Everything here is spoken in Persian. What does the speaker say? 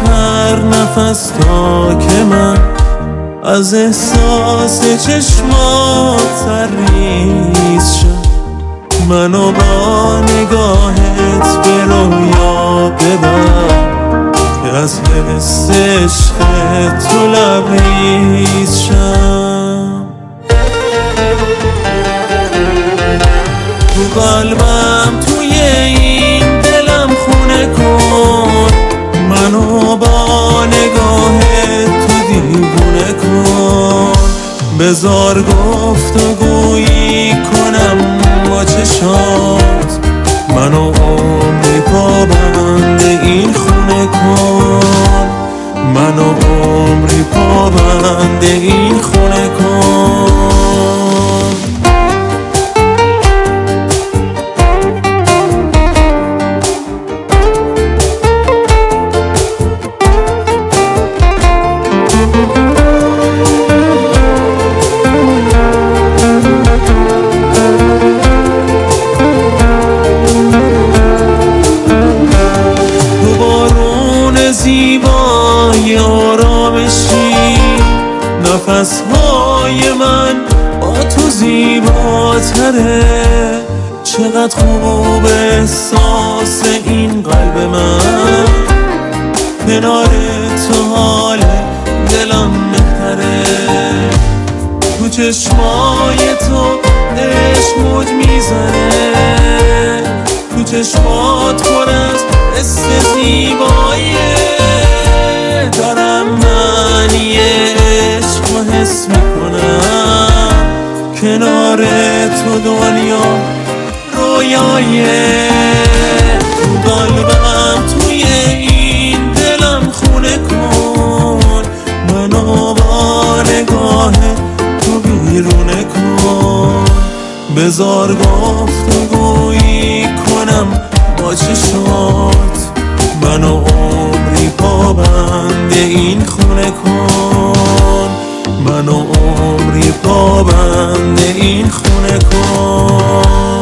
هر نفس تا که من از احساس چشمات سرریز شد، منو با نگاهت به رویا ببر که از حس عشق تو لبریز شم. تو قلبم توی این دلم خونه کن، منو با نگاهت تو دیوونه کن. بذار گفتگویی کنم با چشات، منو عمری پابند این خونه کن، منو عمری پابند این خونه کن. زیبای آرامشی نفسهای من با تو زیباتره، چقدر خوب احساس این قلب من، کنار تو حال دلم بهتره. تو چشمای تو عشق موج میزنه، تو چشمات پر از حس زیباییه، دارم معنی عشق و حس میکنم، کنار تو دنیا رویاییه. تو قلبم توی این دلم خونه کن، منو با نگاه تو بیرونه کن. بذار گفتگویی کنم با چشمات، منو عمری پابند این خونه کن، منو عمری پابند این خونه کن.